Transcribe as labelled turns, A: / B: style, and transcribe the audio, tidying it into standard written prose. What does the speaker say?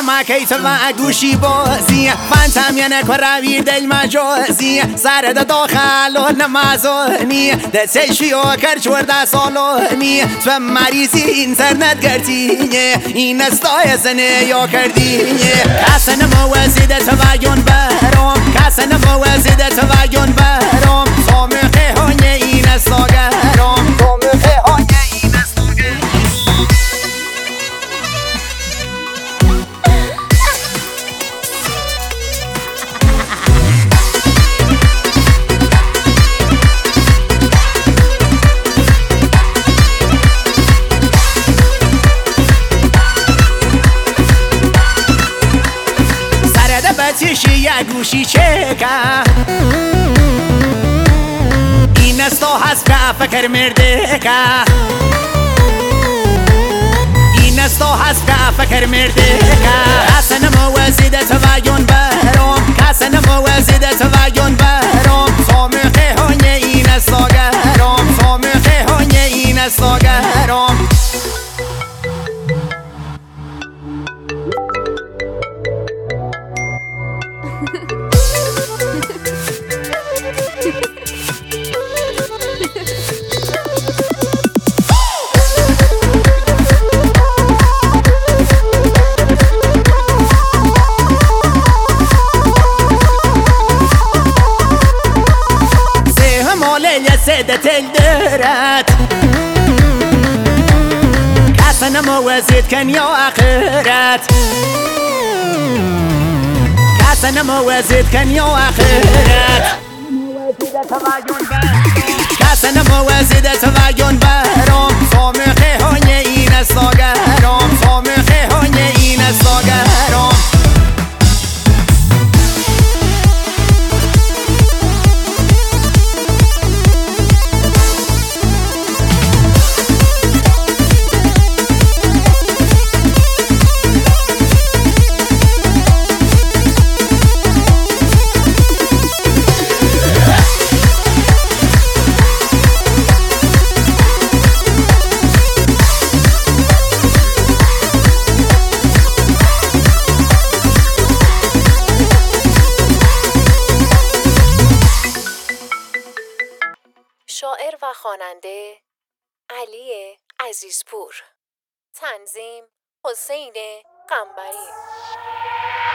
A: ما كيت ما گوشی بازی فانتم یه نکراوی دل مجازی سر داخل نمازونی دستشی و کرچ ورد سالونی تو مریضی اینترنت گردینه این استای زنه یا کردینه کسن موازیده توایون برام کسن موازیده توایون برام سامخه هنه این استاگرام سامخه هنه این استاگرام بچشی یه گوشی چکه این استا هست که فکر مرده که این استا هست که فکر مرده که کسن موازیده توایون برام کسن موازیده توایون برام سامخه هنه این استا گرام سامخه هنه این استا گرام سيدة الدرات كاسنا موازيد كان يا آخرات كاسنا موازيد كان يا آخرات كاسنا موازيد توایون برام سامخه هنه این استاگرام سامخه هنه این استاگرام
B: شاعر و خواننده علی عزیزپور، تنظیم حسین قنبری.